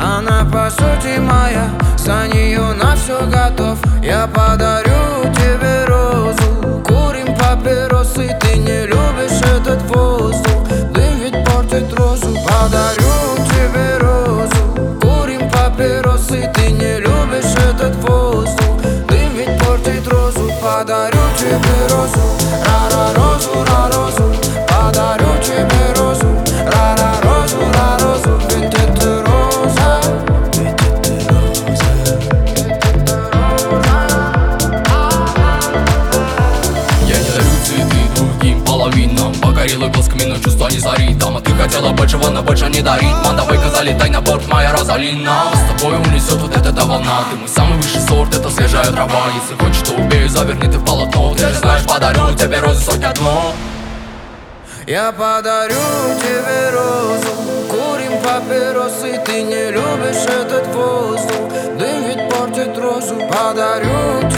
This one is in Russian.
Она по сути моя, за нее на все готов. Я подарю тебе розу, курим папиросы. Ты не любишь этот воздух, дым ведь портит розу. Подарю тебе розу, курим папиросы. Ты не любишь этот воздух, дым ведь портит розу. Подарю тебе розу, розу, розу. Подарю тебе розу, розу, ведь это роза. Я не дарю цветы другим половинам, погорелый глазками, но чувства не зарит. Дама, ты хотела большего, но больше не дарит. Ман, давай-ка залетай на борт, моя Розалина. С тобой унесет вот эта волна. Ты мой самый высший сорт, это свежая трава. Если хочешь, то убей, заверни ты в полотно. Ты же знаешь, подарю тебе розы сотня одно. Я подарю тебе розу, курим папиросы. Ты не любишь этот воздух, дым ведь портит розу. Подарю